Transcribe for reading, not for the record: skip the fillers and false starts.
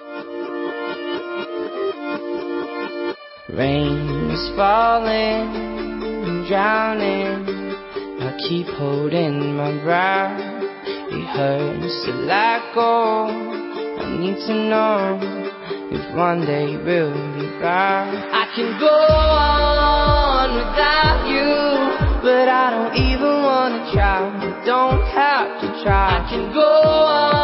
Rain's falling, I'm drowning. I keep holding my breath. It hurts to let go. I need to know if one day we'll be back. I can go on without you, but I don't even wanna try. I don't have to try. I can go on